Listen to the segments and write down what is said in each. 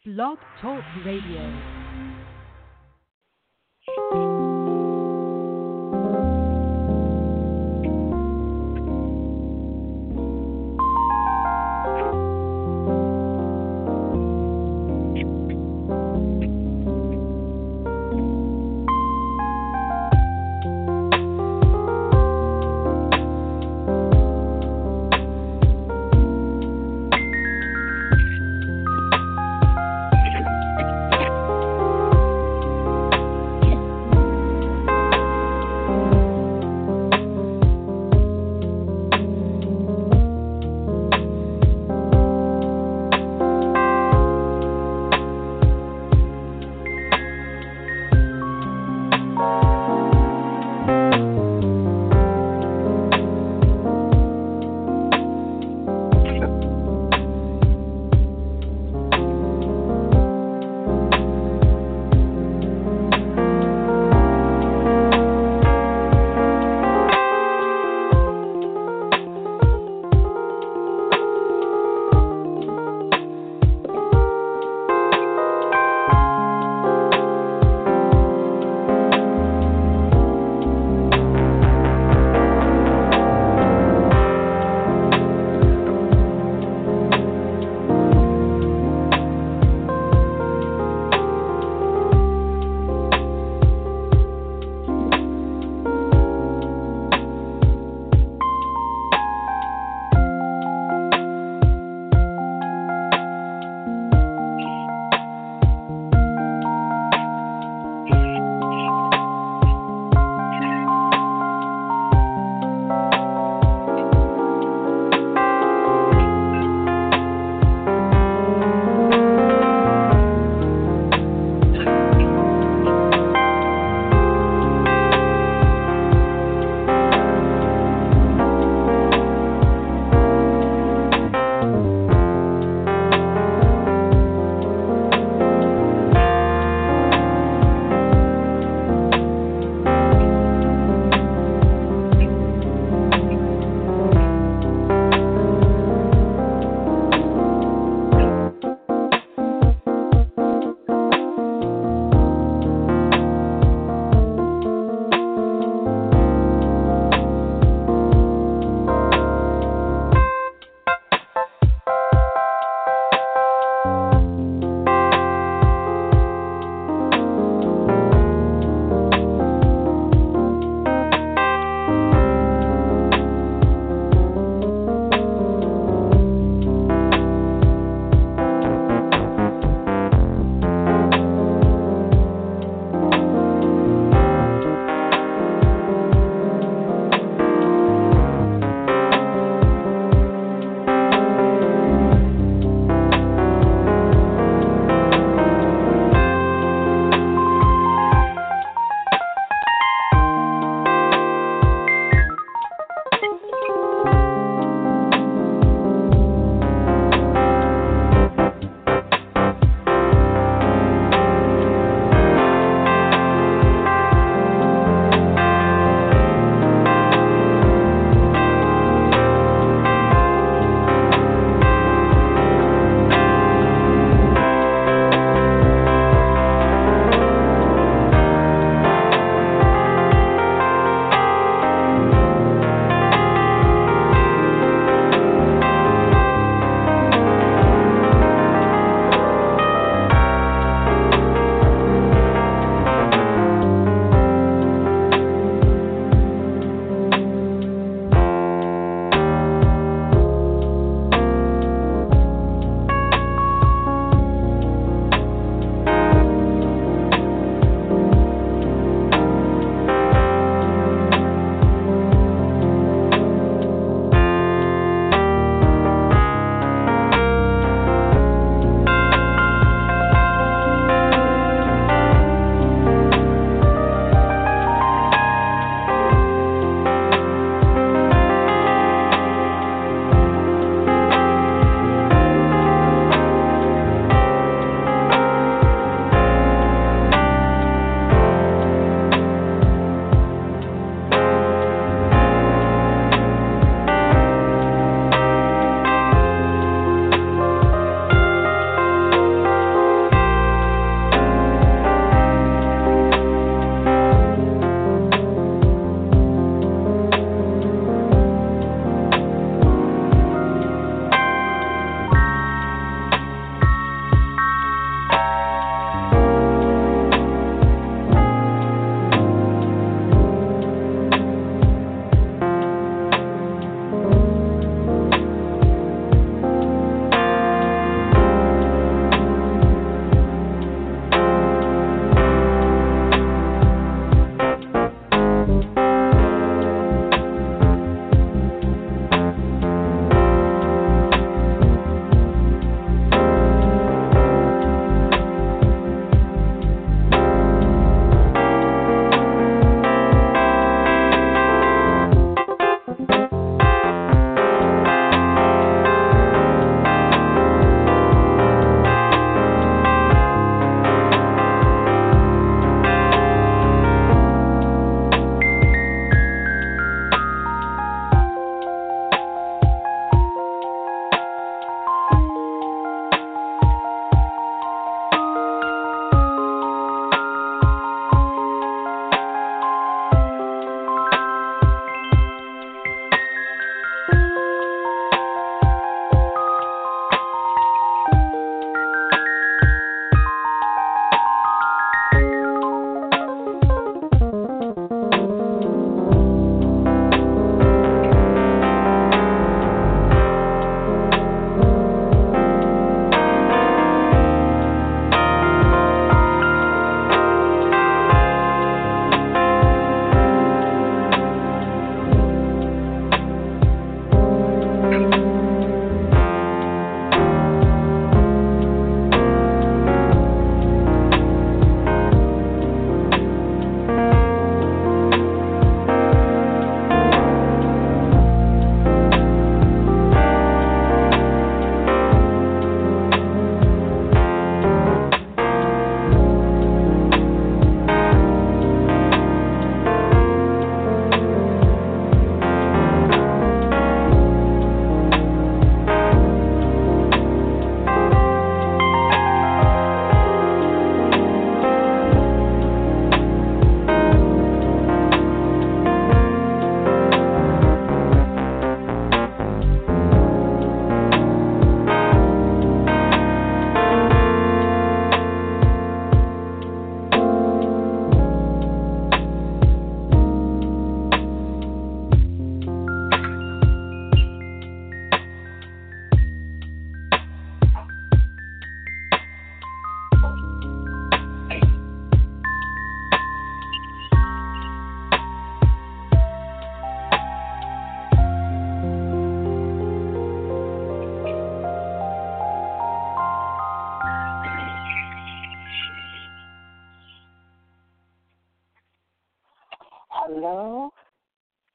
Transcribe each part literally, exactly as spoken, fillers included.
Blog Talk Radio.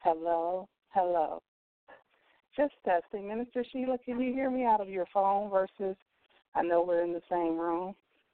Hello, hello. Just testing. Minister Sheila, can you hear me out of your phone versus I know we're in the same room?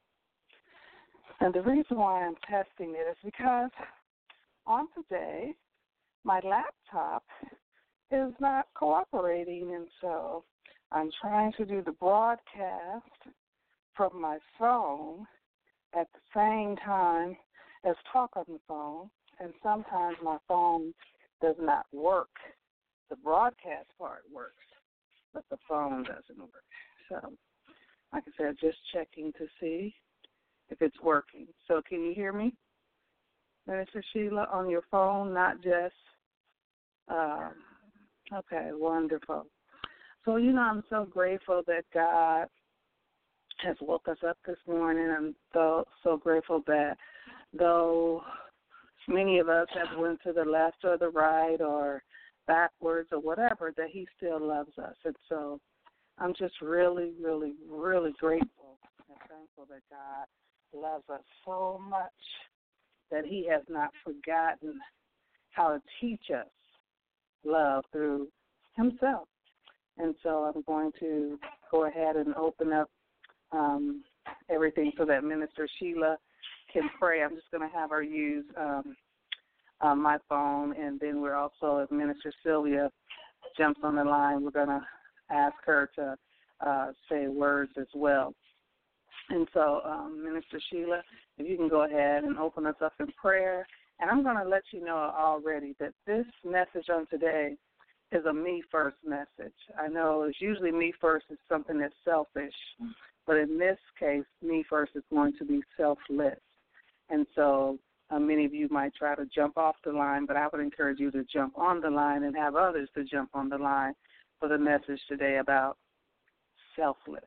And the reason why I'm testing it is because on today, my laptop is not cooperating, and so I'm trying to do the broadcast from my phone at the same time as talk on the phone, and sometimes my phone does not work. The broadcast part works, but the phone doesn't work. So, like I said, just checking to see if it's working. So can you hear me, Minister Sheila, on your phone, not just, um, okay, wonderful. So, you know, I'm so grateful that God has woke us up this morning. I'm so, so grateful that though many of us have went to the left or the right or backwards or whatever, that he still loves us. And so I'm just really, really, really grateful and thankful that God loves us so much that he has not forgotten how to teach us love through himself. And so I'm going to go ahead and open up um, everything so that Minister Sheila can pray. I'm just going to have her use um, uh, my phone, and then we're also, if Minister Sylvia jumps on the line, we're going to ask her to uh, say words as well. And so, um, Minister Sheila, if you can go ahead and open us up in prayer. And I'm going to let you know already that this message on today is a me first message. I know it's usually me first is something that's selfish, but in this case, me first is going to be selfless. And so uh, many of you might try to jump off the line, but I would encourage you to jump on the line and have others to jump on the line for the message today about selflessness.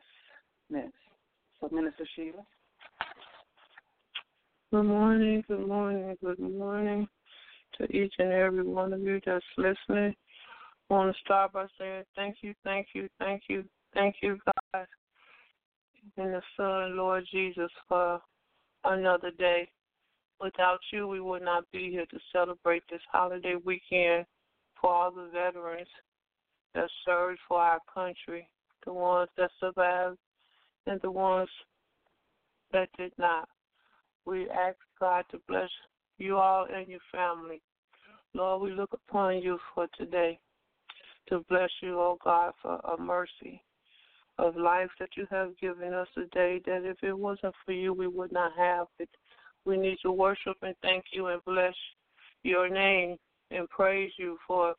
So, Minister Sheila. Good morning, good morning, good morning to each and every one of you that's listening. I want to start by saying thank you, thank you, thank you, thank you, God, and the Son, Lord Jesus, for another day. Without you, we would not be here to celebrate this holiday weekend for all the veterans that served for our country, the ones that survived and the ones that did not. We ask God to bless you all and your family. Lord, we look upon you for today to bless you, oh God, for a mercy of life that you have given us today, that if it wasn't for you, we would not have it. We need to worship and thank you and bless your name and praise you for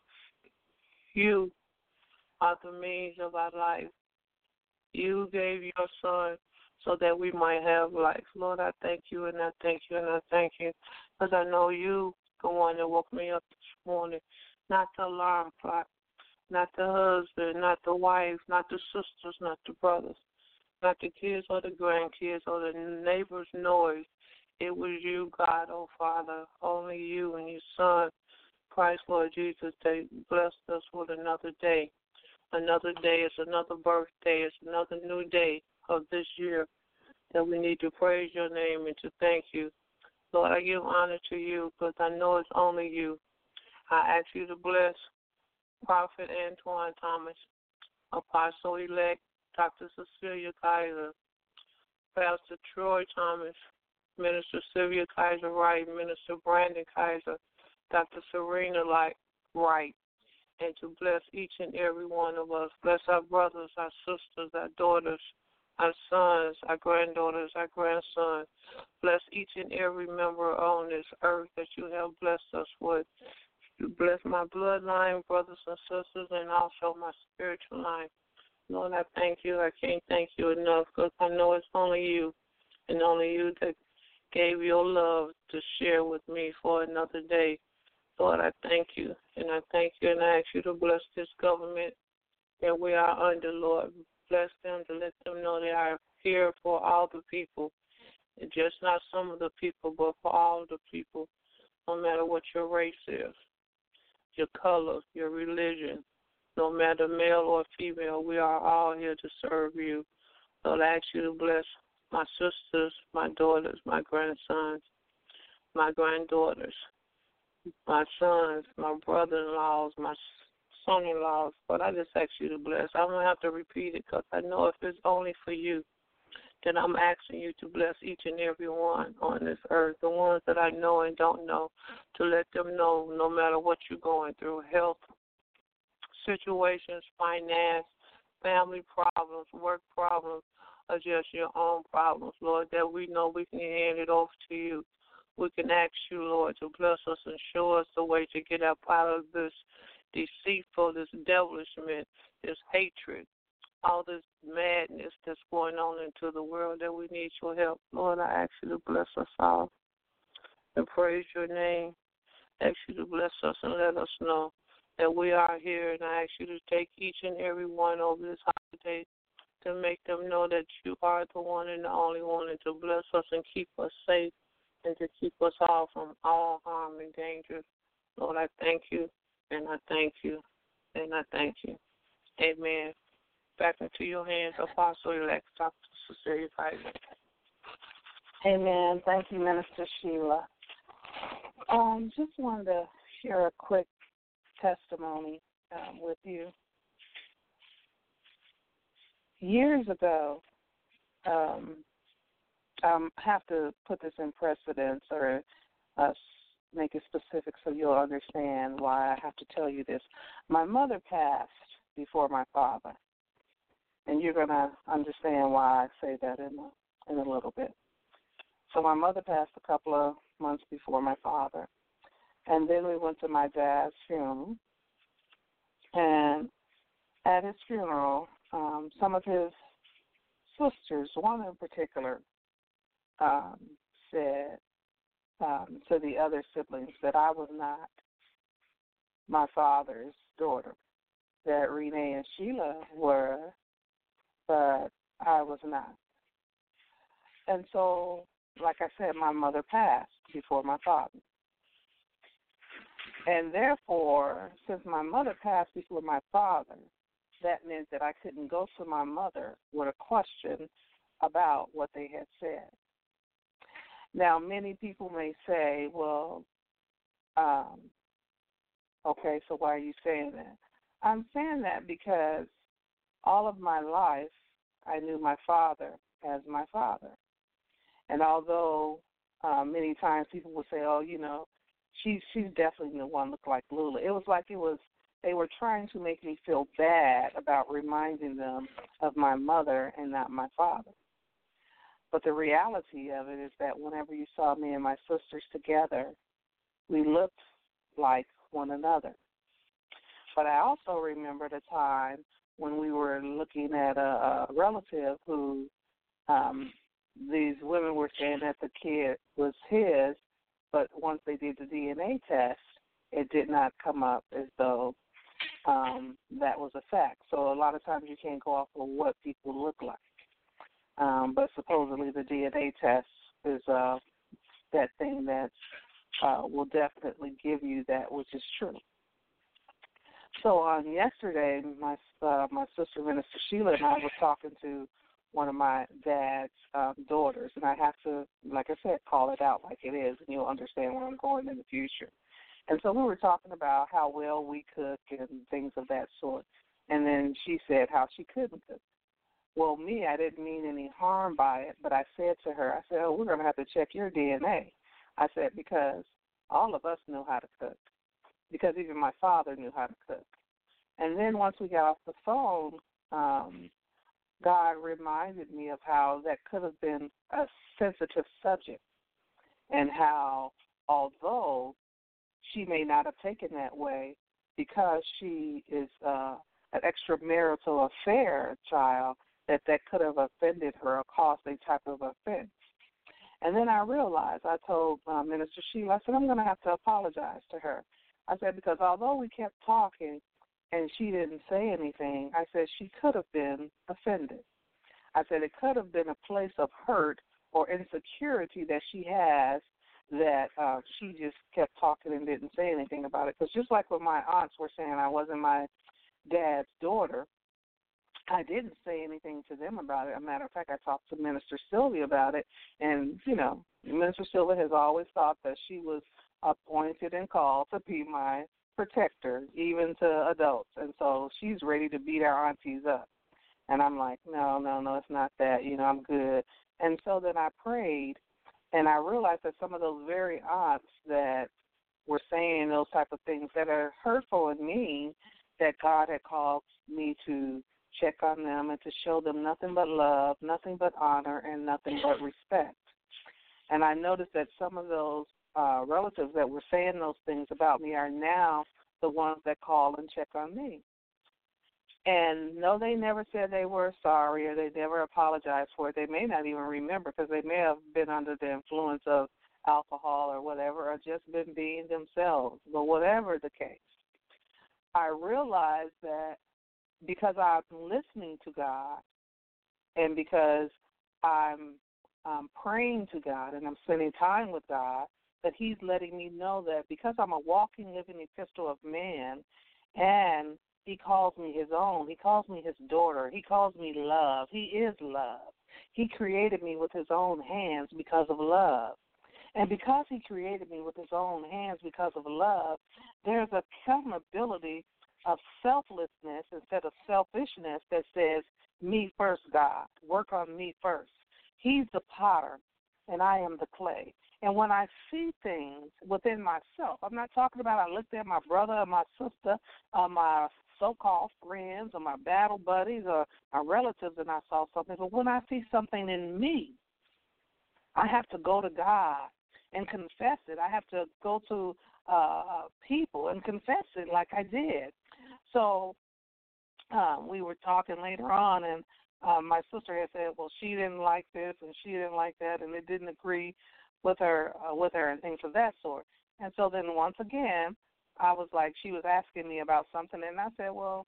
you are the means of our life. You gave your son so that we might have life. Lord, I thank you and I thank you and I thank you because I know you, the one that woke me up this morning, not the alarm clock, not the husband, not the wife, not the sisters, not the brothers, not the kids or the grandkids or the neighbors' noise. It was you, God, oh Father, only you and your Son, Christ, Lord Jesus, that blessed us with another day. Another day is another birthday. It's another new day of this year that we need to praise your name and to thank you. Lord, I give honor to you because I know it's only you. I ask you to bless Prophet Antoine Thomas, Apostle-elect Doctor Cecilia Kaiser, Pastor Troy Thomas, Minister Sylvia Kaiser Wright, Minister Brandon Kaiser, Doctor Serena Wright, and to bless each and every one of us. Bless our brothers, our sisters, our daughters, our sons, our granddaughters, our grandsons. Bless each and every member on this earth that you have blessed us with. You bless my bloodline, brothers and sisters, and also my spiritual line. Lord, I thank you. I can't thank you enough because I know it's only you and only you that gave your love to share with me for another day. Lord, I thank you, and I thank you, and I ask you to bless this government that we are under, Lord. Bless them to let them know they are here for all the people, and just not some of the people, but for all the people, no matter what your race is, your color, your religion, no matter male or female, we are all here to serve you. Lord, I ask you to bless my sisters, my daughters, my grandsons, my granddaughters. my sons, my brother-in-laws, my son-in-laws. But I just ask you to bless. I don't have to repeat it because I know if it's only for you, then I'm asking you to bless each and every one on this earth, the ones that I know and don't know, to let them know no matter what you're going through, health situations, finance, family problems, work problems, or just your own problems, Lord, that we know we can hand it over to you. We can ask you, Lord, to bless us and show us the way to get up out of this deceitful, this devilishment, this hatred, all this madness that's going on into the world, that we need your help. Lord, I ask you to bless us all and praise your name. I ask you to bless us and let us know that we are here, and I ask you to take each and every one over this holiday to make them know that you are the one and the only one, and to bless us and keep us safe and to keep us all from all harm and danger. Lord, I thank you, and I thank you, and I thank you. Amen. Back into your hands, Apostle-elect Doctor Cecilia Piper. Amen. Thank you, Minister Sheila. Um, just wanted to share a quick testimony um, with you. Years ago, um, I have to put this in precedence or uh, make it specific so you'll understand why I have to tell you this. My mother passed before my father, and you're going to understand why I say that in a, in a little bit. So my mother passed a couple of months before my father, and then we went to my dad's funeral, and at his funeral, um, some of his sisters, one in particular, um, said um, to the other siblings that I was not my father's daughter, that Renee and Sheila were, but I was not. And so, like I said, my mother passed before my father. And therefore, since my mother passed before my father, that meant that I couldn't go to my mother with a question about what they had said. Now, many people may say, well, um, okay, so why are you saying that? I'm saying that because all of my life I knew my father as my father. And although um, many times people will say, oh, you know, she, she's definitely the one look like Lula, it was like it was, they were trying to make me feel bad about reminding them of my mother and not my father. But the reality of it is that whenever you saw me and my sisters together, we looked like one another. But I also remember the time when we were looking at a, a relative who um, these women were saying that the kid was his, but once they did the D N A test, it did not come up as though um, that was a fact. So a lot of times you can't go off of what people look like. Um, but supposedly the D N A test is uh, that thing that uh, will definitely give you that which is true. So on yesterday, my uh, my sister, Minister Sheila, and I were talking to one of my dad's um, daughters, and I have to, like I said, call it out like it is, and you'll understand where I'm going in the future. And so we were talking about how well we cook and things of that sort, and then she said how she couldn't cook. Well, me, I didn't mean any harm by it, but I said to her, I said, oh, we're going to have to check your D N A. I said, because all of us know how to cook, because even my father knew how to cook. And then once we got off the phone, um, God reminded me of how that could have been a sensitive subject, and how although she may not have taken that way because she is uh, an extramarital affair child, that that could have offended her or caused a type of offense. And then I realized, I told uh, Minister Sheila, I said, I'm going to have to apologize to her. I said, because although we kept talking and she didn't say anything, I said she could have been offended. I said it could have been a place of hurt or insecurity that she has, that uh, she just kept talking and didn't say anything about it. Because just like when my aunts were saying I wasn't my dad's daughter, I didn't say anything to them about it. As a matter of fact, I talked to Minister Sylvia about it, and, you know, Minister Sylvia has always thought that she was appointed and called to be my protector, even to adults. And so she's ready to beat our aunties up. And I'm like, no, no, no, it's not that. You know, I'm good. And so then I prayed, and I realized that some of those very aunts that were saying those type of things that are hurtful and mean, that God had called me to check on them and to show them nothing but love, nothing but honor, and nothing but respect. And I noticed that some of those uh, relatives that were saying those things about me are now the ones that call and check on me. And no, they never said they were sorry or they never apologized for it. They may not even remember because they may have been under the influence of alcohol or whatever, or just been being themselves. But whatever the case, I realized that because I'm listening to God and because I'm um, praying to God and I'm spending time with God, that he's letting me know that because I'm a walking, living epistle of man, and he calls me his own, he calls me his daughter, he calls me love, he is love. He created me with his own hands because of love. And because he created me with his own hands because of love, there's a accountability of selflessness instead of selfishness that says, me first, God. Work on me first. He's the potter, and I am the clay. And when I see things within myself, I'm not talking about I looked at my brother or my sister or my so-called friends or my battle buddies or my relatives and I saw something, but when I see something in me, I have to go to God and confess it. I have to go to uh, people and confess it like I did. So um, we were talking later on, and um, my sister had said, well, she didn't like this and she didn't like that, and it didn't agree with her, uh, with her and things of that sort. And so then once again, I was like, she was asking me about something, and I said, well,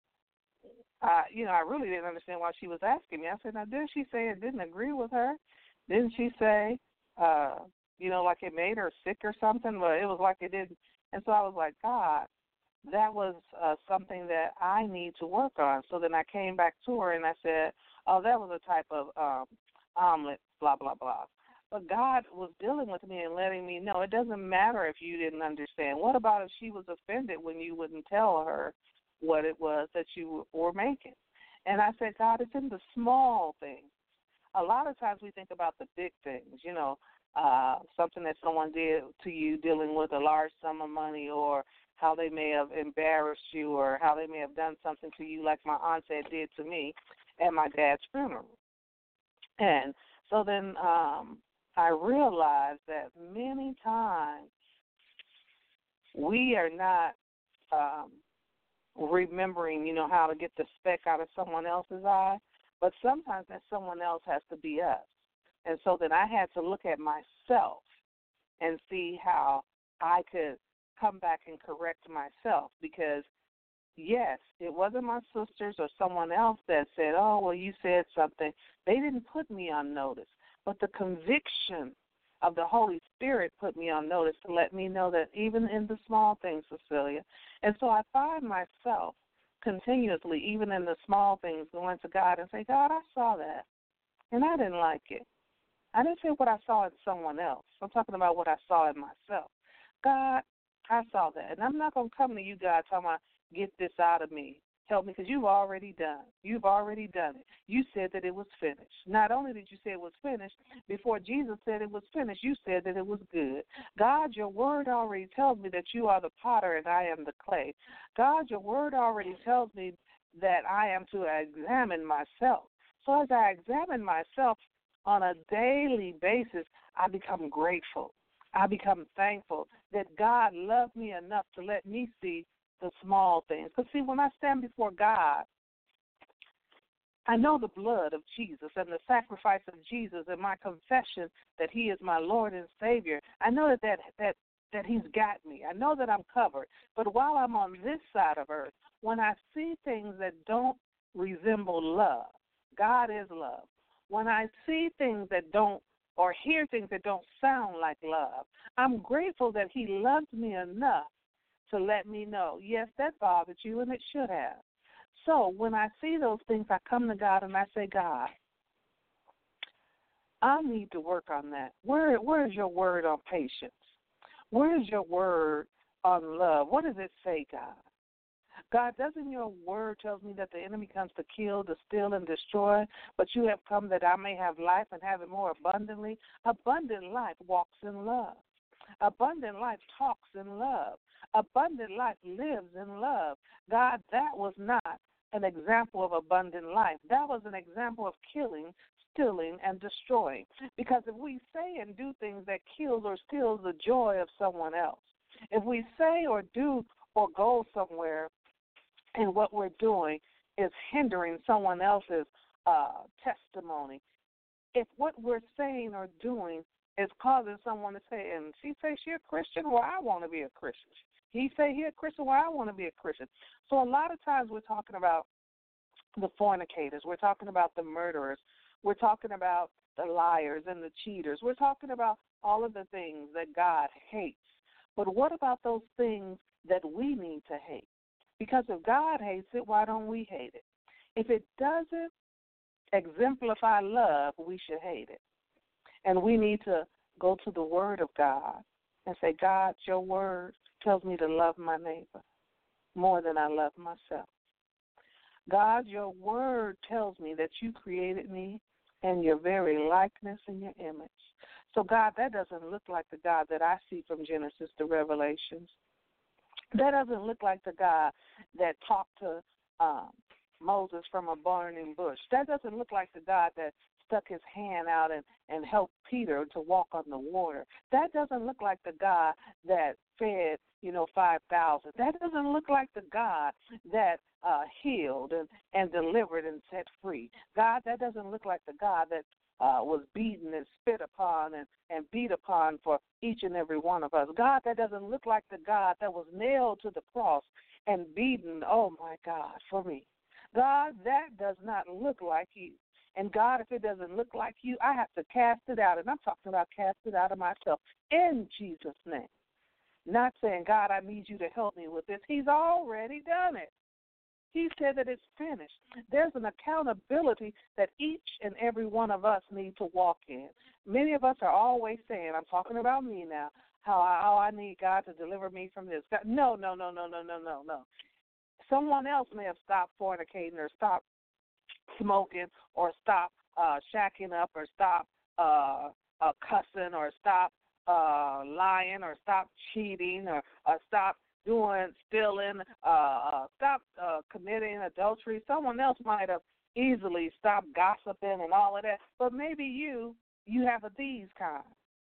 uh, you know, I really didn't understand why she was asking me. I said, now, didn't she say it didn't agree with her? Didn't she say, uh, you know, like it made her sick or something? But it was like it didn't. And so I was like, God, that was uh, something that I need to work on. So then I came back to her and I said, oh, that was a type of um, omelet, blah, blah, blah. But God was dealing with me and letting me know it doesn't matter if you didn't understand. What about if she was offended when you wouldn't tell her what it was that you were making? And I said, God, it's in the small things. A lot of times we think about the big things, you know, uh, something that someone did to you dealing with a large sum of money, or how they may have embarrassed you, or how they may have done something to you like my aunt said did to me at my dad's funeral. And so then um, I realized that many times we are not um, remembering, you know, how to get the speck out of someone else's eye, but sometimes that someone else has to be us. And so then I had to look at myself and see how I could come back and correct myself, because, yes, it wasn't my sisters or someone else that said, oh, well, you said something. They didn't put me on notice. But the conviction of the Holy Spirit put me on notice to let me know that even in the small things, Cecilia. And so I find myself continuously, even in the small things, going to God and say, God, I saw that, and I didn't like it. I didn't say what I saw in someone else. I'm talking about what I saw in myself. God, I saw that. And I'm not going to come to you, God, talking about get this out of me. Help me, because you've already done. You've already done it. You said that it was finished. Not only did you say it was finished, before Jesus said it was finished, you said that it was good. God, your word already tells me that you are the potter and I am the clay. God, your word already tells me that I am to examine myself. So as I examine myself on a daily basis, I become grateful. I become thankful that God loved me enough to let me see the small things. Because, see, when I stand before God, I know the blood of Jesus and the sacrifice of Jesus and my confession that he is my Lord and Savior. I know that, that, that, that he's got me. I know that I'm covered. But while I'm on this side of earth, when I see things that don't resemble love, God is love. When I see things that don't, or hear things that don't sound like love, I'm grateful that he loved me enough to let me know, yes, that bothered you, and it should have. So when I see those things, I come to God and I say, God, I need to work on that. Where, where is your word on patience? Where is your word on love? What does it say, God? God, doesn't your word tells me that the enemy comes to kill, to steal, and destroy, but you have come that I may have life and have it more abundantly? Abundant life walks in love. Abundant life talks in love. Abundant life lives in love. God, that was not an example of abundant life. That was an example of killing, stealing, and destroying. Because if we say and do things that kills or steals the joy of someone else, if we say or do or go somewhere and what we're doing is hindering someone else's uh, testimony, if what we're saying or doing is causing someone to say, and she say she a Christian, well, I want to be a Christian. He say he a Christian, well, I want to be a Christian. So a lot of times we're talking about the fornicators. We're talking about the murderers. We're talking about the liars and the cheaters. We're talking about all of the things that God hates. But what about those things that we need to hate? Because if God hates it, why don't we hate it? If it doesn't exemplify love, we should hate it. And we need to go to the Word of God and say, God, your Word tells me to love my neighbor more than I love myself. God, your Word tells me that you created me in your very likeness and your image. So, God, that doesn't look like the God that I see from Genesis to Revelations. That doesn't look like the God that talked to um, Moses from a burning bush. That doesn't look like the God that stuck his hand out and, and helped Peter to walk on the water. That doesn't look like the God that fed, you know, five thousand. That doesn't look like the God that uh, healed and, and delivered and set free. God, that doesn't look like the God that uh, was beaten and spit upon and, and beat upon for each and every one of us. God, that doesn't look like the God that was nailed to the cross and beaten, oh, my God, for me. God, that does not look like you. And, God, if it doesn't look like you, I have to cast it out. And I'm talking about cast it out of myself in Jesus' name. Not saying, God, I need you to help me with this. He's already done it. He said that it's finished. There's an accountability that each and every one of us need to walk in. Many of us are always saying, I'm talking about me now, how I, how I need God to deliver me from this. God, no, no, no, no, no, no, no, no. Someone else may have stopped fornicating or stopped smoking or stopped uh, shacking up or stopped uh, uh, cussing or stopped uh, lying or stopped cheating or, or stopped doing, stealing, uh, uh, stop uh, committing adultery. Someone else might have easily stopped gossiping and all of that, but maybe you, you have a these kind.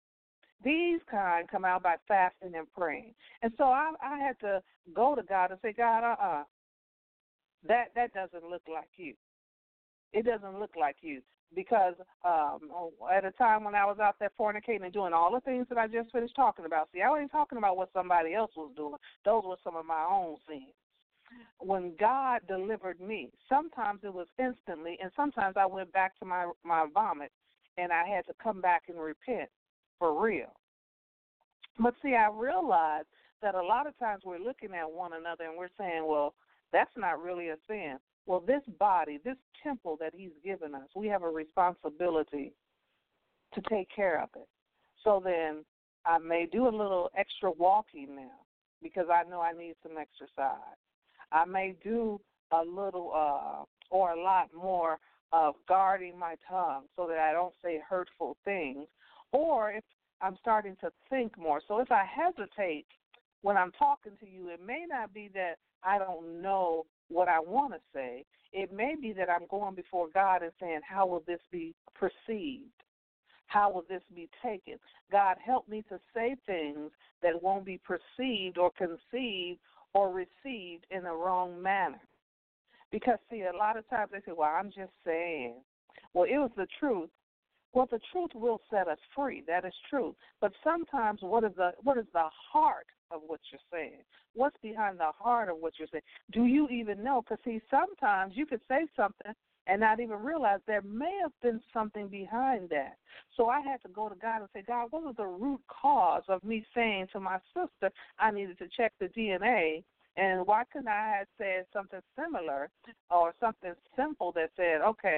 These kind come out by fasting and praying. And so I, I had to go to God and say, God, uh-uh, that, that doesn't look like you. It doesn't look like you. Because um, at a time when I was out there fornicating and doing all the things that I just finished talking about, see, I wasn't talking about what somebody else was doing. Those were some of my own sins. When God delivered me, sometimes it was instantly, and sometimes I went back to my, my vomit, and I had to come back and repent for real. But, see, I realized that a lot of times we're looking at one another and we're saying, well, that's not really a sin. Well, this body, this temple that he's given us, we have a responsibility to take care of it. So then I may do a little extra walking now because I know I need some exercise. I may do a little uh, or a lot more of guarding my tongue so that I don't say hurtful things. Or if I'm starting to think more. So if I hesitate when I'm talking to you, it may not be that I don't know what I want to say. It may be that I'm going before God and saying, how will this be perceived? How will this be taken? God, help me to say things that won't be perceived or conceived or received in a wrong manner. Because, see, a lot of times they say, well, I'm just saying. Well, it was the truth. Well, the truth will set us free. That is true. But sometimes what is the what is the heart of what you're saying? What's behind the heart of what you're saying? Do you even know? Because, see, sometimes you could say something and not even realize there may have been something behind that. So I had to go to God and say, God, what was the root cause of me saying to my sister I needed to check the D N A? And why couldn't I have said something similar or something simple that said, okay,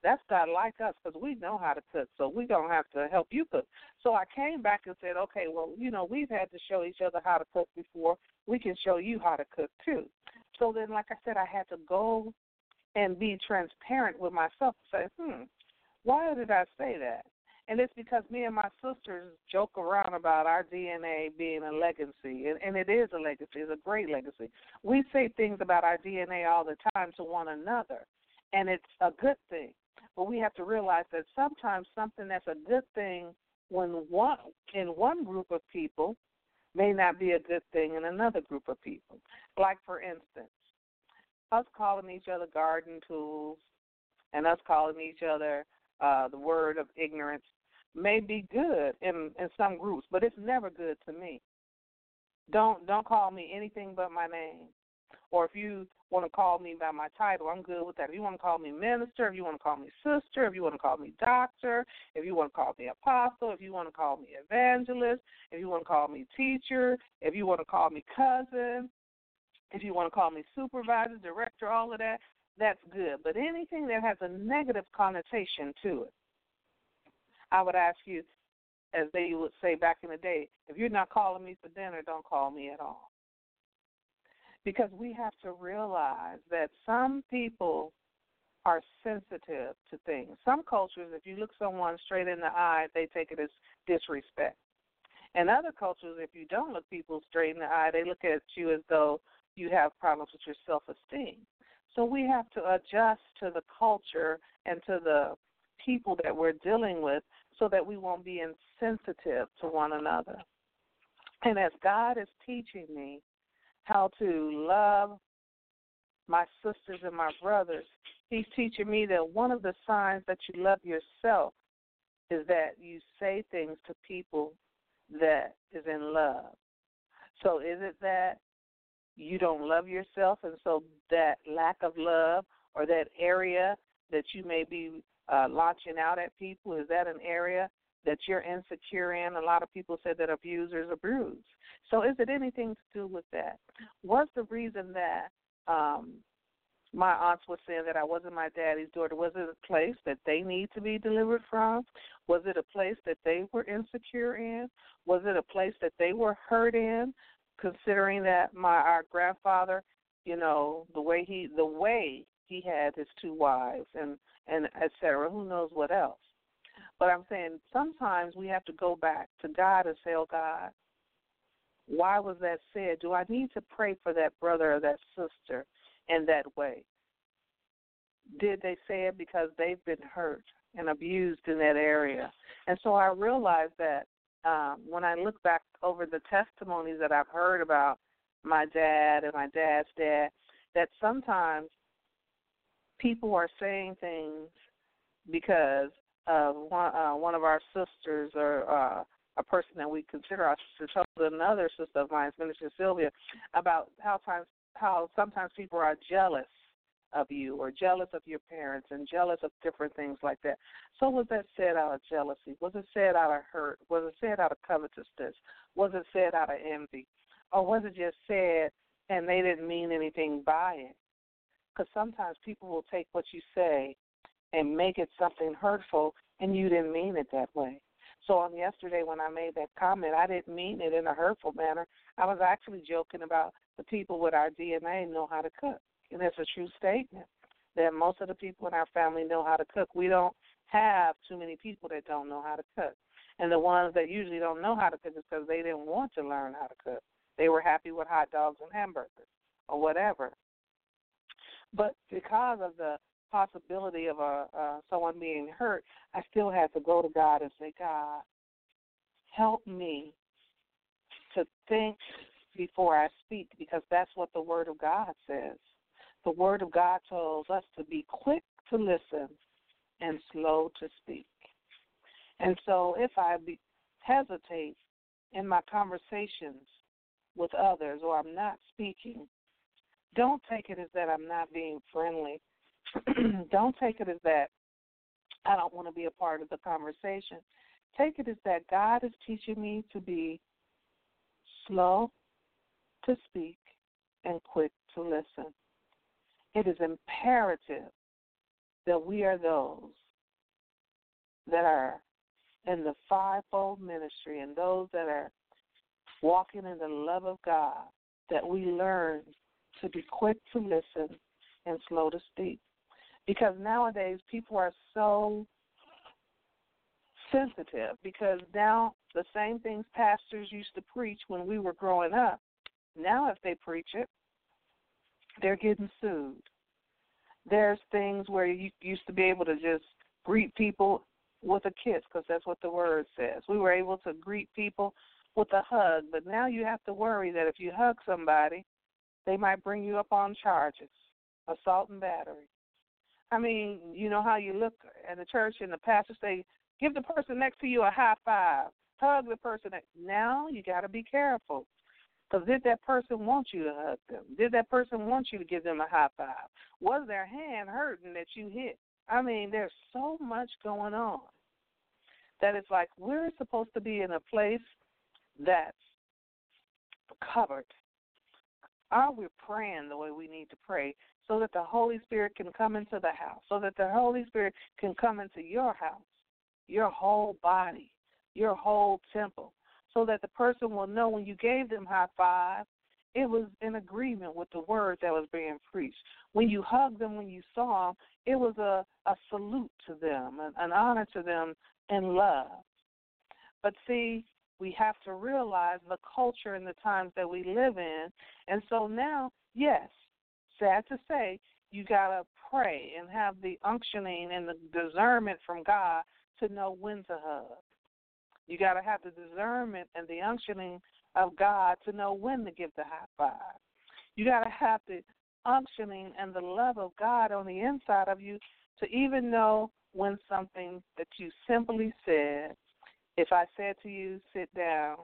That's not like us because we know how to cook, so we're going to have to help you cook. So I came back and said, okay, well, you know, we've had to show each other how to cook before. We can show you how to cook too. So then, like I said, I had to go and be transparent with myself and say, hmm, why did I say that? And it's because me and my sisters joke around about our D N A being a legacy, and, and it is a legacy. It's a great legacy. We say things about our D N A all the time to one another, and it's a good thing. But we have to realize that sometimes something that's a good thing when one in one group of people may not be a good thing in another group of people. Like, for instance, us calling each other garden tools and us calling each other uh, the word of ignorance may be good in, in some groups, but it's never good to me. Don't don't call me anything but my name. Or if you want to call me by my title, I'm good with that. If you want to call me minister, if you want to call me sister, if you want to call me doctor, if you want to call me apostle, if you want to call me evangelist, if you want to call me teacher, if you want to call me cousin, if you want to call me supervisor, director, all of that, that's good. But anything that has a negative connotation to it, I would ask you, as they would say back in the day, if you're not calling me for dinner, don't call me at all. Because we have to realize that some people are sensitive to things. Some cultures, if you look someone straight in the eye, they take it as disrespect. In other cultures, if you don't look people straight in the eye, they look at you as though you have problems with your self-esteem. So we have to adjust to the culture and to the people that we're dealing with so that we won't be insensitive to one another. And as God is teaching me how to love my sisters and my brothers, he's teaching me that one of the signs that you love yourself is that you say things to people that is in love. So is it that you don't love yourself, and so that lack of love or that area that you may be uh, launching out at people, is that an area that you're insecure in? A lot of people say that abusers are bruised. So is it anything to do with that? Was the reason that um, my aunts were saying that I wasn't my daddy's daughter, was it a place that they need to be delivered from? Was it a place that they were insecure in? Was it a place that they were hurt in, considering that my our grandfather, you know, the way he the way he had his two wives and, and et cetera, who knows what else. But I'm saying sometimes we have to go back to God and say, oh, God, why was that said? Do I need to pray for that brother or that sister in that way? Did they say it because they've been hurt and abused in that area? And so I realized that um, when I look back over the testimonies that I've heard about my dad and my dad's dad, that sometimes people are saying things because of one, uh, one of our sisters or uh, a person that we consider our sister told another sister of mine, Minister Sylvia, about how times how sometimes people are jealous of you or jealous of your parents and jealous of different things like that. So was that said out of jealousy? Was it said out of hurt? Was it said out of covetousness? Was it said out of envy? Or was it just said and they didn't mean anything by it? Because sometimes people will take what you say and make it something hurtful, and you didn't mean it that way. So on yesterday when I made that comment, I didn't mean it in a hurtful manner. I was actually joking about the people with our D N A know how to cook. And it's a true statement that most of the people in our family know how to cook. We don't have too many people that don't know how to cook. And the ones that usually don't know how to cook is because they didn't want to learn how to cook. They were happy with hot dogs and hamburgers or whatever. But because of the possibility of a, uh, someone being hurt, I still had to go to God and say, God, help me to think before I speak, because that's what the Word of God says. The Word of God tells us to be quick to listen and slow to speak. And so if I be, hesitate in my conversations with others or I'm not speaking, don't take it as that I'm not being friendly. Don't take it as that I don't want to be a part of the conversation. Take it as that God is teaching me to be slow to speak and quick to listen. It is imperative that we are those that are in the fivefold ministry and those that are walking in the love of God, that we learn to be quick to listen and slow to speak. Because nowadays people are so sensitive, because now the same things pastors used to preach when we were growing up, now if they preach it, they're getting sued. There's things where you used to be able to just greet people with a kiss, because that's what the word says. We were able to greet people with a hug, but now you have to worry that if you hug somebody, they might bring you up on charges, assault and battery. I mean, you know how you look at the church and the pastor say, give the person next to you a high five, hug the person. Now you got to be careful, because did that person want you to hug them? Did that person want you to give them a high five? Was their hand hurting that you hit? I mean, there's so much going on that it's like we're supposed to be in a place that's covered. Are we praying the way we need to pray so that the Holy Spirit can come into the house, so that the Holy Spirit can come into your house, your whole body, your whole temple, so that the person will know when you gave them high five, it was in agreement with the word that was being preached. When you hugged them, when you saw them, it was a, a salute to them, an, an honor to them in love. But see, we have to realize the culture and the times that we live in. And so now, yes, sad to say, you got to pray and have the unctioning and the discernment from God to know when to hug. You got to have the discernment and the unctioning of God to know when to give the high five. You got to have the unctioning and the love of God on the inside of you to even know when something that you simply said, if I said to you, sit down,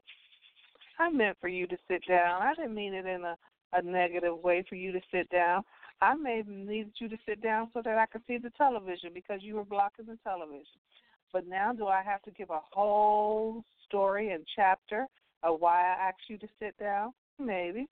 I meant for you to sit down. I didn't mean it in a, a negative way for you to sit down. I may have needed you to sit down so that I could see the television because you were blocking the television. But now do I have to give a whole story and chapter of why I asked you to sit down? Maybe.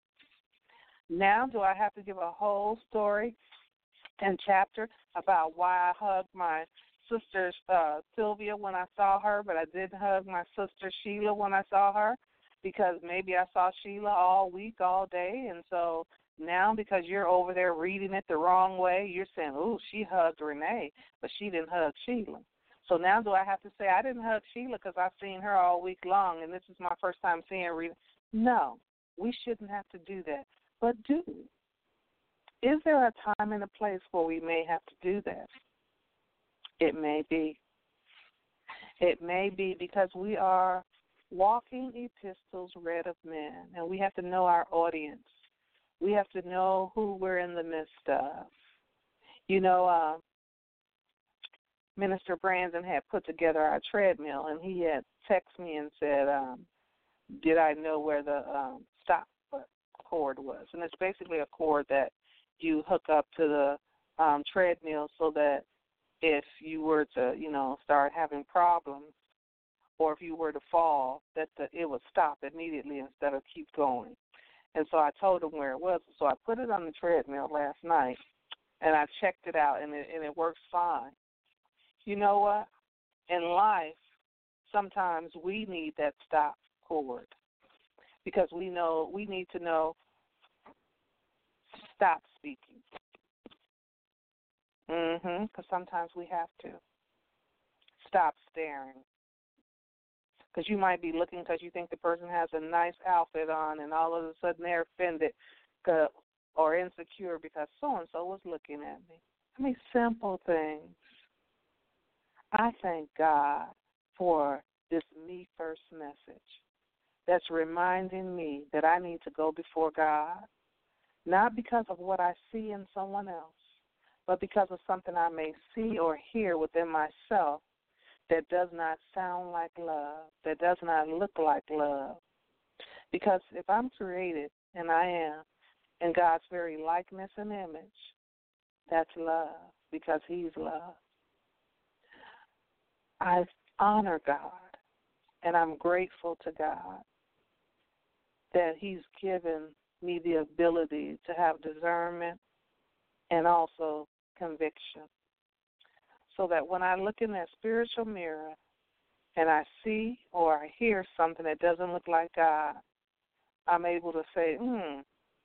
Now do I have to give a whole story and chapter about why I hugged my sister uh, Sylvia when I saw her, but I didn't hug my sister Sheila when I saw her? Because maybe I saw Sheila all week, all day, and so now because you're over there reading it the wrong way, you're saying, ooh, she hugged Renee, but she didn't hug Sheila. So now do I have to say I didn't hug Sheila because I've seen her all week long and this is my first time seeing her read? No, we shouldn't have to do that. But do. Is there a time and a place where we may have to do that? It may be. It may be because we are walking epistles read of men, and we have to know our audience. We have to know who we're in the midst of. You know, uh, Minister Brandon had put together our treadmill, and he had texted me and said, um, did I know where the um, stop cord was? And it's basically a cord that you hook up to the um, treadmill so that if you were to, you know, start having problems or if you were to fall, that the, it would stop immediately instead of keep going. And so I told him where it was. So I put it on the treadmill last night, and I checked it out, and it, and it works fine. You know what? In life, sometimes we need that stop cord because we know we need to know stop speaking. Mhm. Because sometimes we have to stop staring. Because you might be looking because you think the person has a nice outfit on, and all of a sudden they're offended or insecure because so and so was looking at me. I mean, simple things. I thank God for this Me First message that's reminding me that I need to go before God, not because of what I see in someone else, but because of something I may see or hear within myself that does not sound like love, that does not look like love. Because if I'm created, and I am, in God's very likeness and image, that's love, because he's love. I honor God, and I'm grateful to God that he's given me the ability to have discernment and also conviction. so that when I look in that spiritual mirror and I see or I hear something that doesn't look like God, I'm able to say, hmm,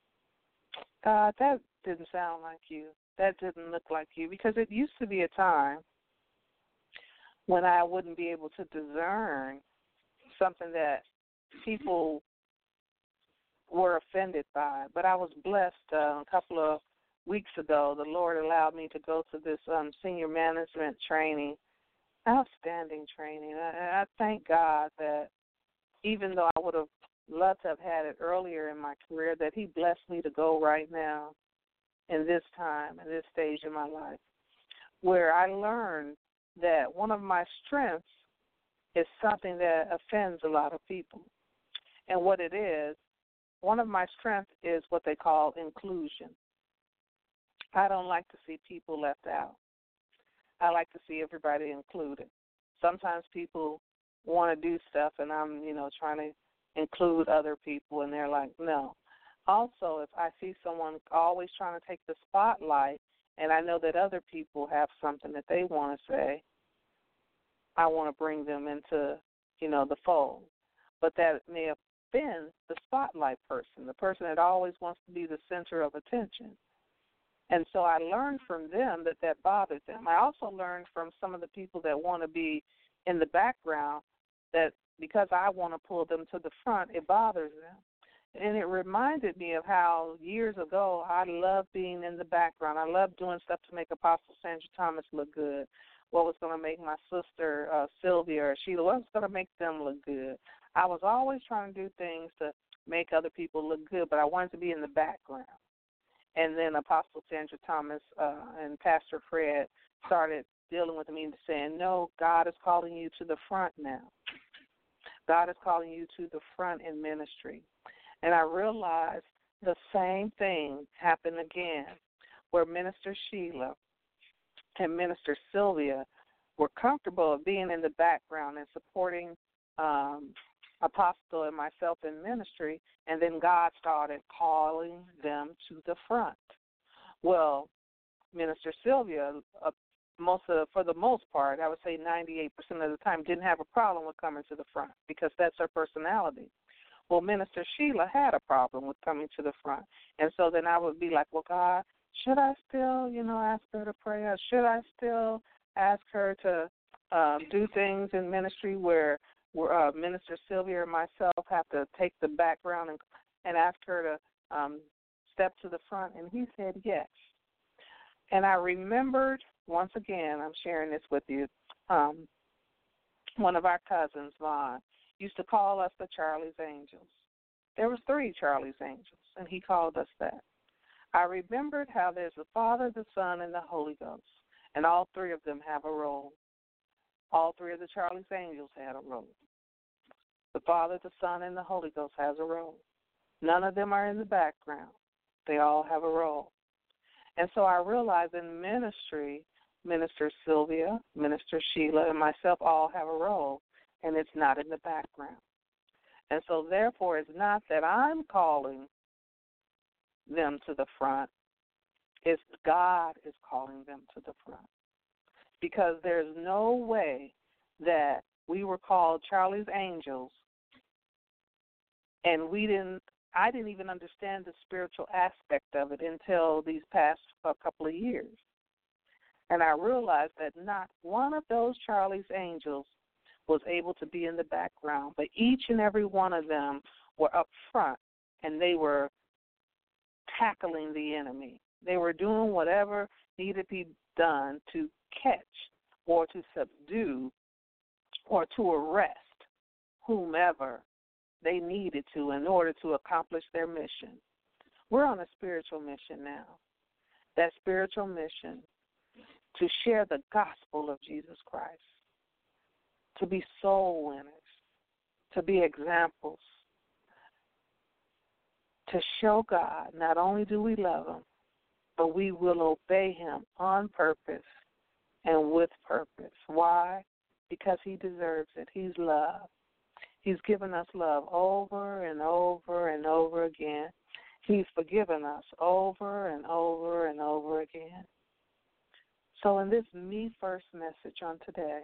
God, that didn't sound like you. That didn't look like you. Because it used to be a time when I wouldn't be able to discern something that people were offended by. But I was blessed uh, a couple of weeks ago. The Lord allowed me to go to this um, senior management training, outstanding training. I, I thank God that even though I would have loved to have had it earlier in my career, that he blessed me to go right now in this time, in this stage in my life, where I learned that one of my strengths is something that offends a lot of people. And what it is, one of my strengths is what they call inclusion. I don't like to see people left out. I like to see everybody included. Sometimes people want to do stuff, and I'm, you know, trying to include other people, and they're like, no. Also, if I see someone always trying to take the spotlight, and I know that other people have something that they want to say, I want to bring them into, you know, the fold. But that may offend the spotlight person, the person that always wants to be the center of attention. And so I learned from them that that bothered them. I also learned from some of the people that want to be in the background that because I want to pull them to the front, it bothers them. And it reminded me of how years ago I loved being in the background. I loved doing stuff to make Apostle Sandra Thomas look good. What was going to make my sister uh, Sylvia or Sheila, what was going to make them look good. I was always trying to do things to make other people look good, but I wanted to be in the background. And then Apostle Sandra Thomas uh, and Pastor Fred started dealing with me and saying, no, God is calling you to the front now. God is calling you to the front in ministry. And I realized the same thing happened again, where Minister Sheila and Minister Sylvia were comfortable of being in the background and supporting um, Apostle and myself in ministry, and then God started calling them to the front. Well, Minister Sylvia, uh, most of, for the most part, I would say ninety-eight percent of the time, didn't have a problem with coming to the front because that's her personality. Well, Minister Sheila had a problem with coming to the front, and so then I would be like, well, God, should I still, you know, ask her to pray, or should I still ask her to um, do things in ministry where where uh, Minister Sylvia and myself have to take the background and, and ask her to um, step to the front? And he said yes. And I remembered, once again, I'm sharing this with you, um, one of our cousins, Vaughn, used to call us the Charlie's Angels. There was three Charlie's Angels, and he called us that. I remembered how there's the Father, the Son, and the Holy Ghost, and all three of them have a role. All three of the Charlie's Angels had a role. The Father, the Son, and the Holy Ghost has a role. None of them are in the background. They all have a role. And so I realized in ministry, Minister Sylvia, Minister Sheila, and myself all have a role, and it's not in the background. And so therefore it's not that I'm calling them to the front. It's God is calling them to the front. Because there's no way that we were called Charlie's Angels and we didn't, I didn't even understand the spiritual aspect of it until these past uh, couple of years. And I realized that not one of those Charlie's Angels was able to be in the background, but each and every one of them were up front, and they were tackling the enemy. They were doing whatever needed to be done to catch or to subdue or to arrest whomever they needed to in order to accomplish their mission. We're on a spiritual mission now. That spiritual mission to share the gospel of Jesus Christ, to be soul winners, to be examples, to show God not only do we love him, but we will obey him on purpose and with purpose. Why? Because he deserves it. He's love. He's given us love over and over and over again. He's forgiven us over and over and over again. So in this Me First message on today,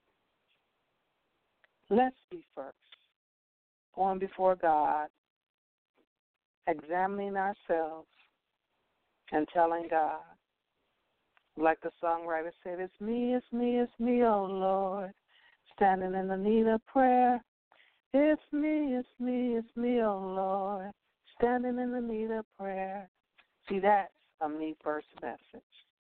let's be first, going before God, examining ourselves, and telling God, like the songwriter said, it's me, it's me, it's me, oh Lord, standing in the need of prayer. It's me, it's me, it's me, oh Lord, standing in the need of prayer. See, that's a Me First message.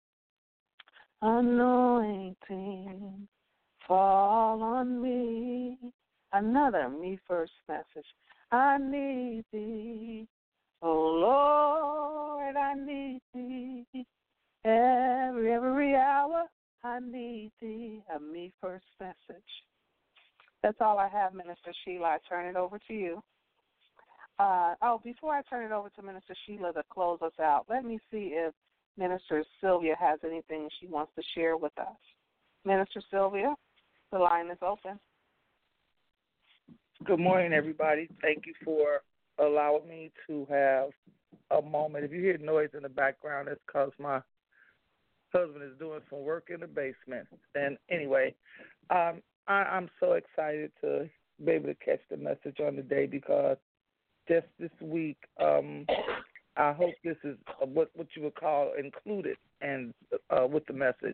Anointing, fall on me. Another Me First message. I need thee. Oh, Lord, I need thee. Every, every hour, I need thee. A Me First message. That's all I have, Minister Sheila. I turn it over to you. Uh, oh, before I turn it over to Minister Sheila to close us out, let me see if Minister Sylvia has anything she wants to share with us. Minister Sylvia, the line is open. Good morning, everybody. Thank you for allowing me to have a moment. If you hear noise in the background, it's because my husband is doing some work in the basement. And anyway, um, I, I'm so excited to be able to catch the message on the day because just this week, um, I hope this is what, what you would call included and uh, with the message.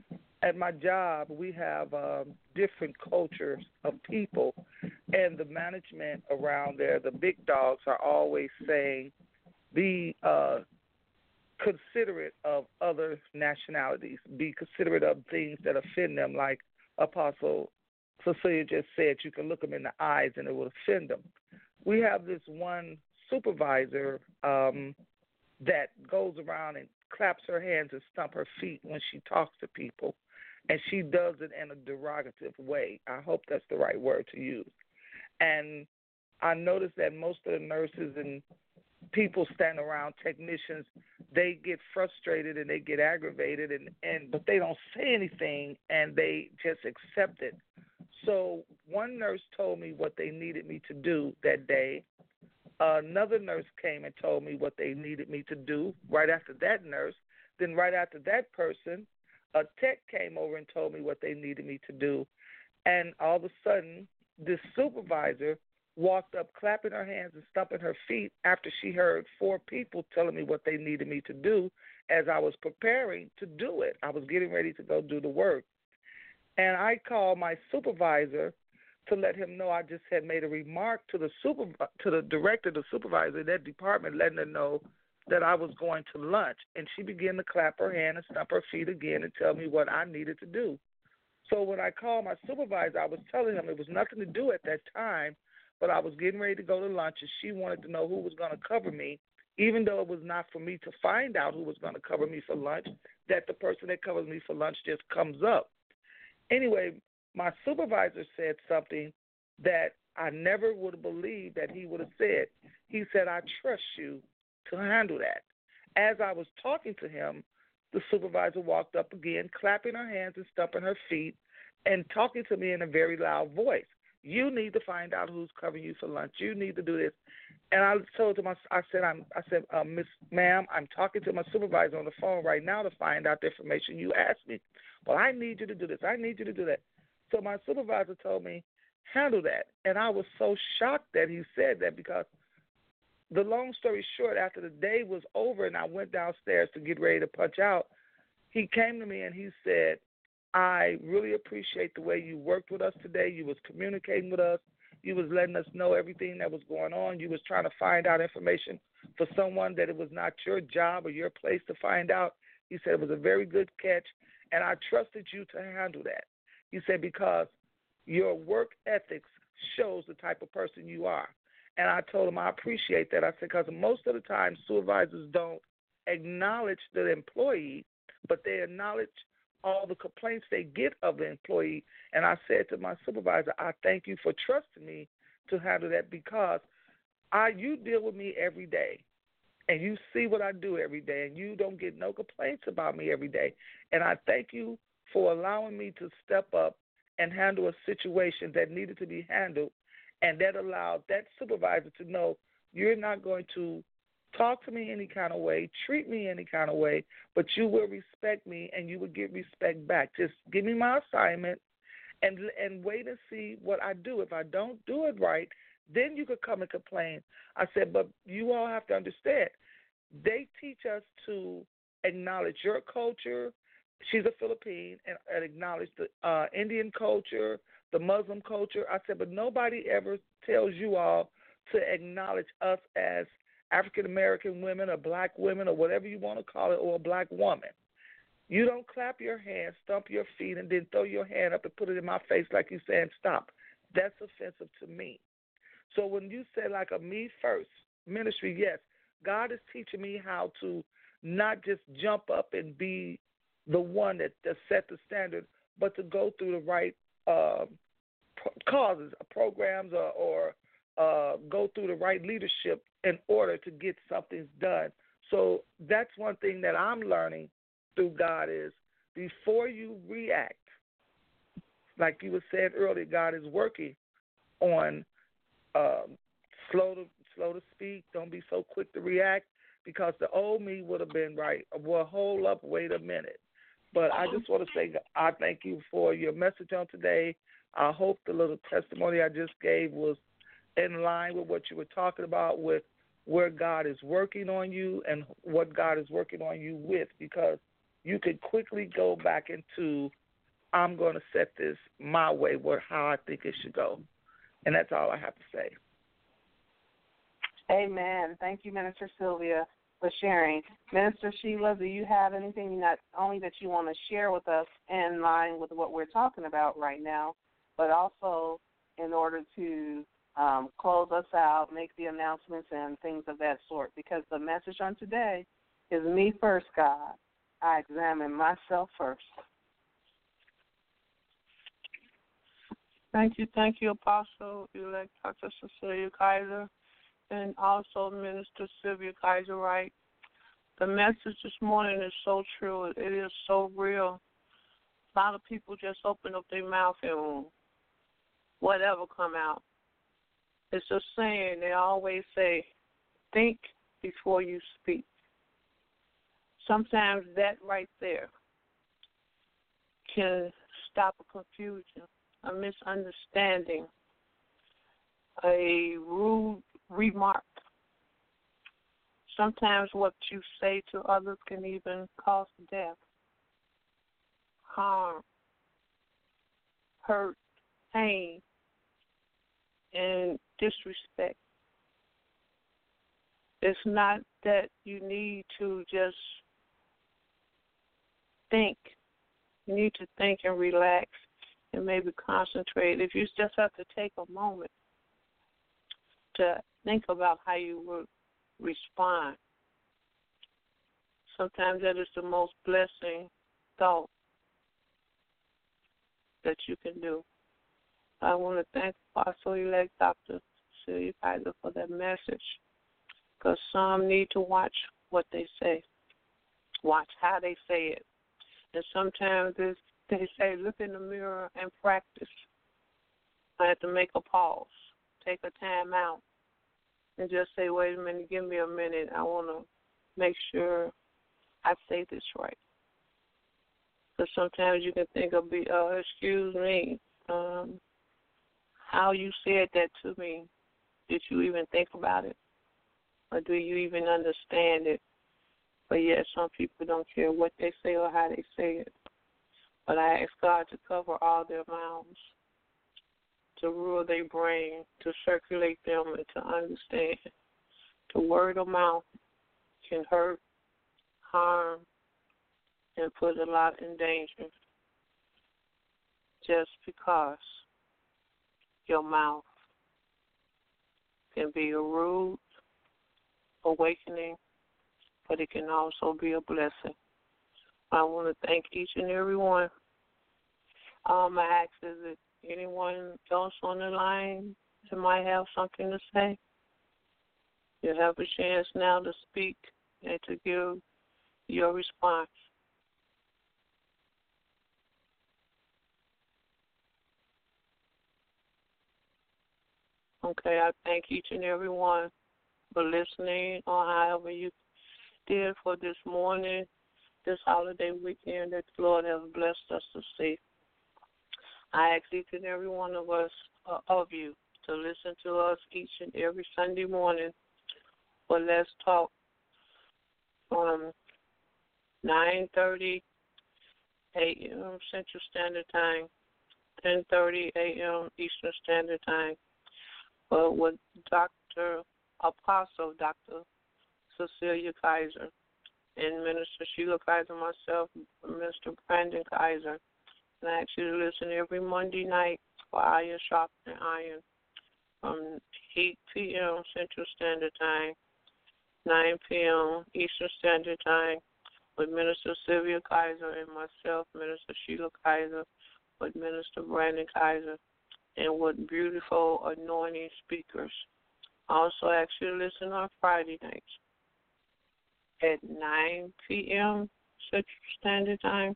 At my job, we have um, different cultures of people, and the management around there, the big dogs, are always saying, be uh, considerate of other nationalities, be considerate of things that offend them, like Apostle Cecilia just said, you can look them in the eyes and it will offend them. We have this one supervisor um, that goes around and claps her hands and stomp her feet when she talks to people, and she does it in a derogative way. I hope that's the right word to use. And I noticed that most of the nurses and people standing around, technicians, they get frustrated and they get aggravated, and, and but they don't say anything, and they just accept it. So one nurse told me what they needed me to do that day. Another nurse came and told me what they needed me to do right after that nurse. Then right after that person, a tech came over and told me what they needed me to do. And all of a sudden, this supervisor walked up clapping her hands and stomping her feet after she heard four people telling me what they needed me to do as I was preparing to do it. I was getting ready to go do the work. And I called my supervisor to let him know I just had made a remark to the super, to the director, the supervisor of that department, letting her know that I was going to lunch. And she began to clap her hand and stomp her feet again and tell me what I needed to do. So when I called my supervisor, I was telling him it was nothing to do at that time, but I was getting ready to go to lunch, and she wanted to know who was going to cover me, even though it was not for me to find out who was going to cover me for lunch, that the person that covers me for lunch just comes up. Anyway, my supervisor said something that I never would have believed that he would have said. He said, I trust you to handle that. As I was talking to him, the supervisor walked up again, clapping her hands and stomping her feet and talking to me in a very loud voice. You need to find out who's covering you for lunch. You need to do this. And I told him, I, I said, I'm, I said, uh, Miss Ma'am, I'm talking to my supervisor on the phone right now to find out the information you asked me. Well, I need you to do this. I need you to do that. So my supervisor told me, handle that. And I was so shocked that he said that, because the long story short, after the day was over and I went downstairs to get ready to punch out, he came to me and he said, I really appreciate the way you worked with us today. You was communicating with us. You was letting us know everything that was going on. You was trying to find out information for someone that it was not your job or your place to find out. He said it was a very good catch, and I trusted you to handle that. He said because your work ethics shows the type of person you are. And I told him I appreciate that. I said because most of the time supervisors don't acknowledge the employee, but they acknowledge all the complaints they get of the employee. And I said to my supervisor, I thank you for trusting me to handle that, because I you deal with me every day, and you see what I do every day, and you don't get no complaints about me every day. And I thank you for allowing me to step up and handle a situation that needed to be handled, and that allowed that supervisor to know you're not going to talk to me any kind of way, treat me any kind of way, but you will respect me and you will get respect back. Just give me my assignment and and wait and see what I do. If I don't do it right, then you could come and complain. I said, but you all have to understand, they teach us to acknowledge your culture. She's a Philippine, and, and acknowledge the uh, Indian culture, the Muslim culture. I said, but nobody ever tells you all to acknowledge us as African American women or black women or whatever you want to call it, or a black woman. You don't clap your hands, stomp your feet, and then throw your hand up and put it in my face like you saying stop. That's offensive to me. So when you say like a me first ministry, yes, God is teaching me how to not just jump up and be the one that, that set the standard, but to go through the right uh, causes, programs, or, or uh, go through the right leadership in order to get something done. So that's one thing that I'm learning through God is before you react, like you were saying earlier, God is working on um, slow to slow to speak. Don't be so quick to react, because the old me would have been right. Well, hold up, wait a minute. But I just want to say I thank you for your message on today. I hope the little testimony I just gave was in line with what you were talking about, with where God is working on you and what God is working on you with, because you could quickly go back into, I'm going to set this my way, what how I think it should go. And that's all I have to say. Amen. Thank you, Minister Sylvia, for sharing. Minister Sheila, do you have anything not only that you want to share with us in line with what we're talking about right now, but also in order to um, close us out, make the announcements and things of that sort? Because the message on today is me first, God. I examine myself first. Thank you, thank you, Apostle Elect Doctor Cecilia Kaiser, and also Minister Sylvia Kaiser Wright. The message this morning is so true. It is so real. A lot of people just open up their mouth and whatever come out. It's a saying. They always say, think before you speak. Sometimes that right there can stop a confusion, a misunderstanding, a rude remark. Sometimes what you say to others can even cause death, harm, hurt, pain, and disrespect. It's not that you need to just think. You need to think and relax and maybe concentrate. If you just have to take a moment to think about how you would respond, sometimes that is the most blessing thought that you can do. I want to thank Apostle Elect Doctor Celia Kaiser for that message, because some need to watch what they say, watch how they say it. And sometimes it's, they say, look in the mirror and practice. I have to make a pause, take a time out, and just say, wait a minute, give me a minute. I want to make sure I say this right. Because sometimes you can think of, be, uh, excuse me, um, how you said that to me. Did you even think about it? Or do you even understand it? But yet some people don't care what they say or how they say it. But I ask God to cover all their mouths, to rule their brain, to circulate them and to understand. The word of mouth can hurt, harm, and put a lot in danger just because your mouth can be a rude awakening, but it can also be a blessing. I want to thank each and every one. Um, I ask, is it anyone else on the line that might have something to say? You have a chance now to speak and to give your response. Okay, I thank each and every one for listening or however you did for this morning, this holiday weekend that the Lord has blessed us to see. I ask each and every one of us, uh, of you, to listen to us each and every Sunday morning for Let's Talk from nine thirty a.m. Central Standard Time, ten thirty a.m. Eastern Standard Time, but with Doctor Apostle, Doctor Cecilia Kaiser, and Minister Sheila Kaiser, myself, Mister Brandon Kaiser. And I ask you to listen every Monday night for Iron Sharpening Iron from eight p.m. Central Standard Time, nine p.m. Eastern Standard Time, with Minister Sylvia Kaiser and myself, Minister Sheila Kaiser, with Minister Brandon Kaiser, and with beautiful anointing speakers. I also ask you to listen on Friday nights at nine p.m. Central Standard Time,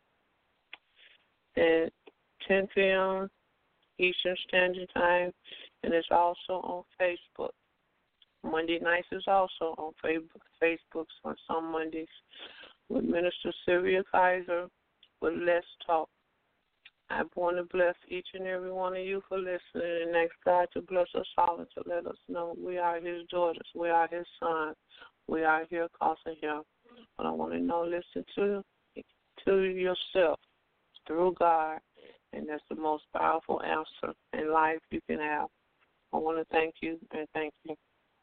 at ten p.m. Eastern Standard Time, and it's also on Facebook. Monday nights is also on Facebook, Facebook on some Mondays, with Minister Sylvia Kaiser with Let's Talk. I want to bless each and every one of you for listening, and ask God to bless us all and to let us know we are His daughters, we are His sons, we are here causing Him. But I want to know, listen to to yourself through God, and that's the most powerful answer in life you can have. I want to thank you and thank you.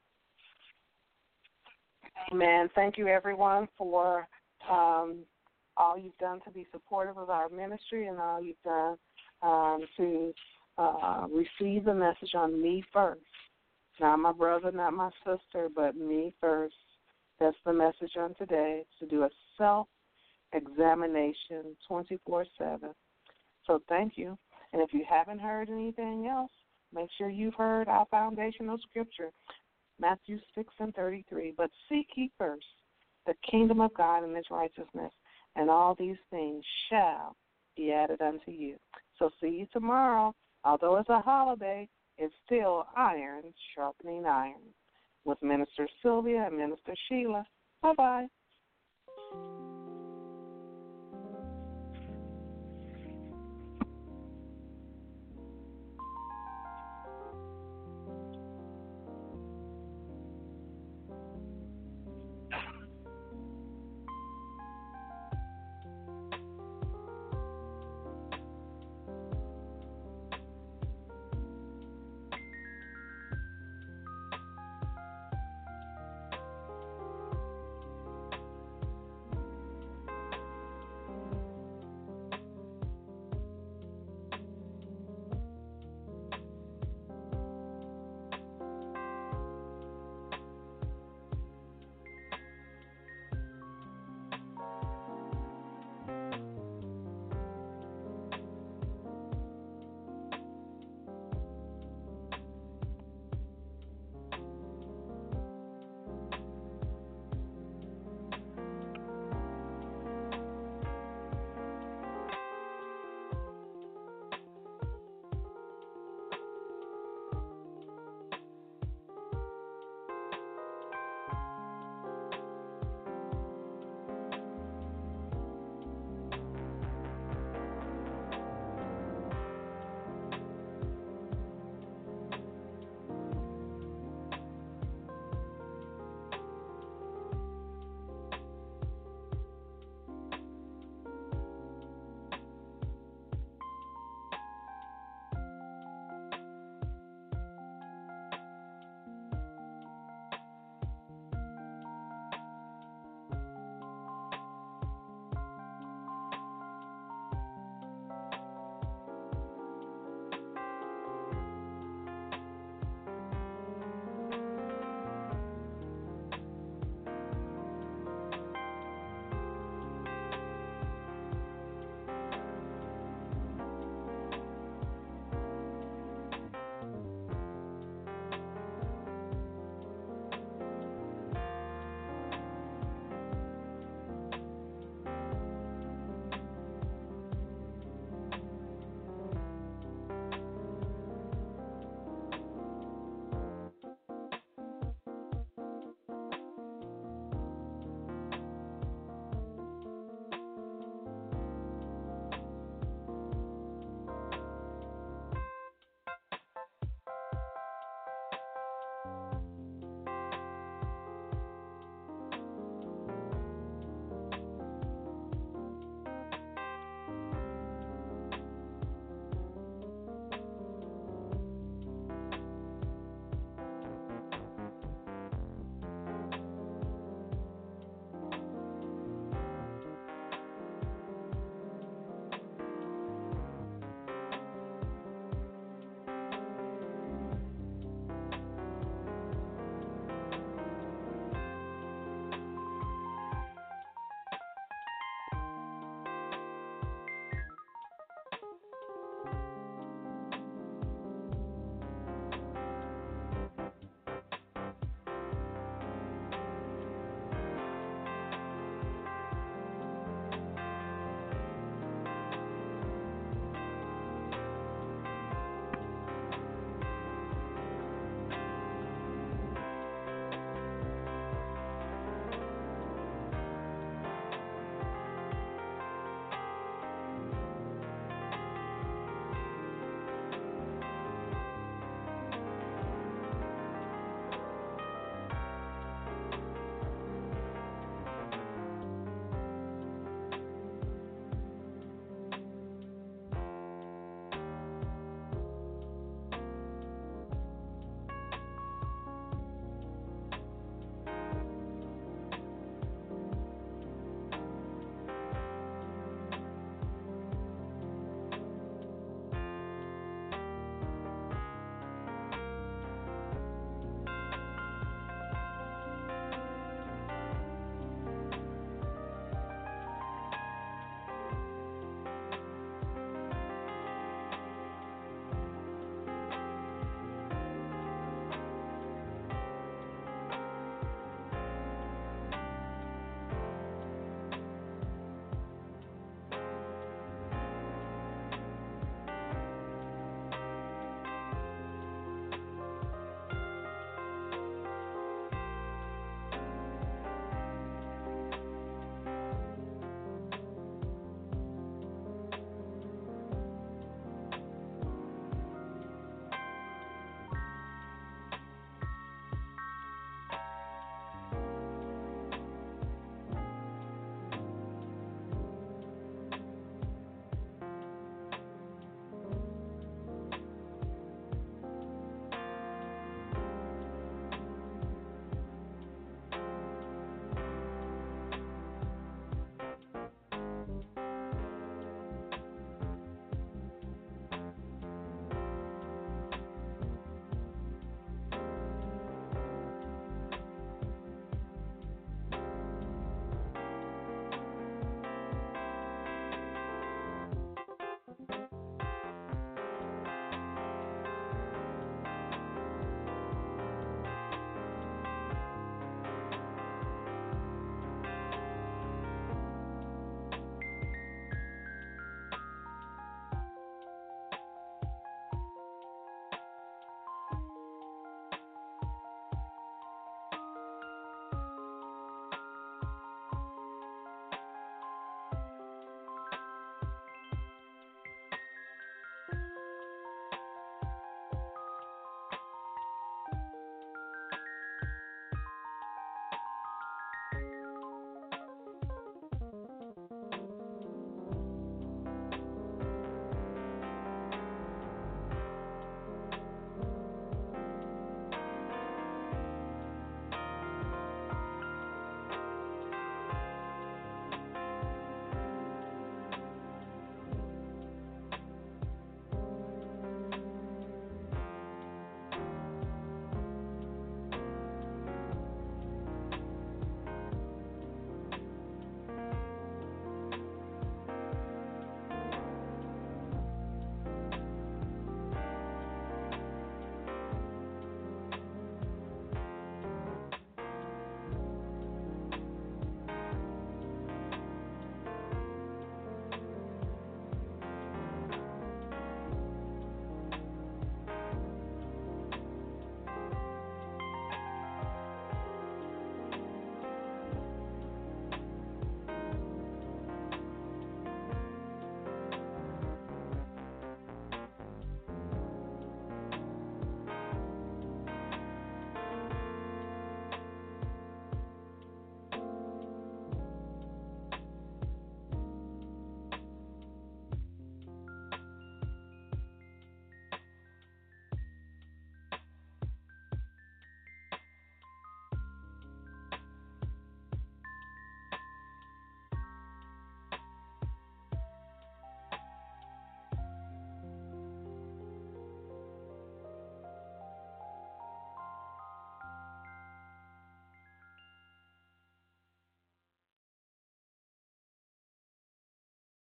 Amen. Thank you, everyone, for um, all you've done to be supportive of our ministry and all you've done um, to uh, receive the message on me first. Not my brother, not my sister, but me first. That's the message on today, to do a self-examination twenty-four seven. So thank you. And if you haven't heard anything else, make sure you've heard our foundational scripture, Matthew six and thirty-three. But seek ye first the kingdom of God and His righteousness, and all these things shall be added unto you. So see you tomorrow. Although it's a holiday, it's still iron sharpening iron with Minister Sylvia and Minister Sheila. Bye-bye.